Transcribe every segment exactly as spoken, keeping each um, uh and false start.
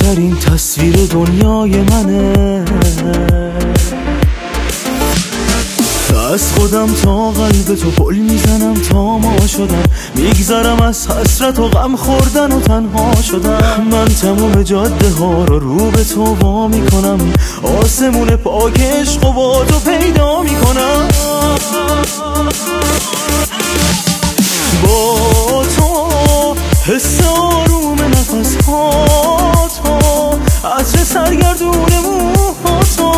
بهترین تصویر دنیای منه. از خودم تا قلب تو پل میزنم تا ما شدم، میگذرم از حسرت و غم خوردن و تنها شدم. من تموم جاده ها رو رو به تو وا میکنم، آسمون پاک عشق و با تو پیدا میکنم. با تو حس آروم نفس ها تو، عطر سرگردون موها تو،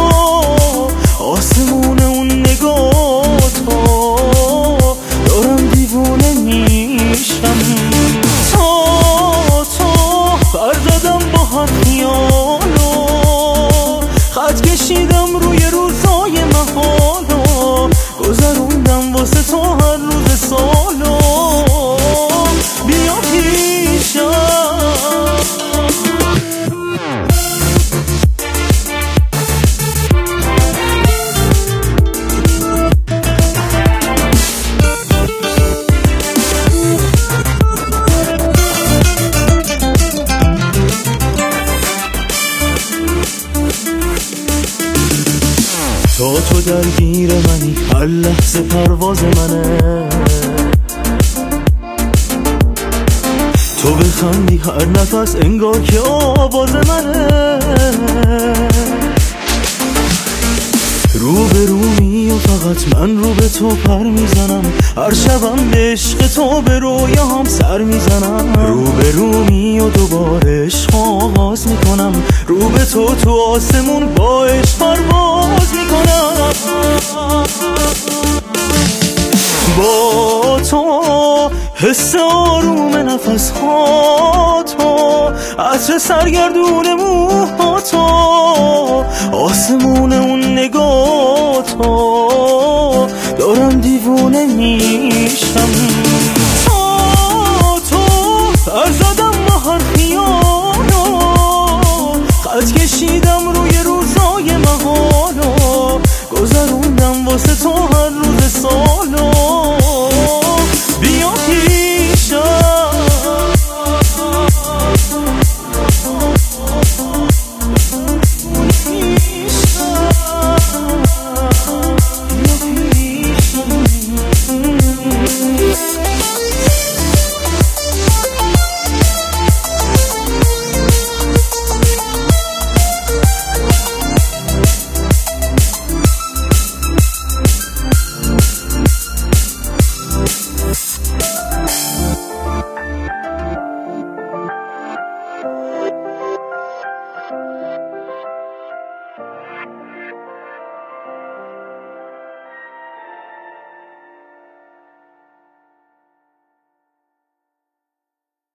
آسمون اون نگاه تو، دارم دیوونه میشم. تا تو بردادم با هر خیالو، خط کشیدم روی روزای محالو، گذروندم واسه تو هر روز سالو. بیا پیشم تا تو درگیر منی، هر لحظه پرواز منه. تو بخندی هر نفس انگار که آواز منه. رو به رو می و فقط من رو به تو پر میزنم، هر شبم به عشق تو به رویام سر میزنم. رو به رو می و دوباره عشق آغاز میکنم، رو به تو تو آسمون با عشق پرواز میکنم. با تو حس آروم نفس ها تو، عطر سرگردون موها تو، آسمون اون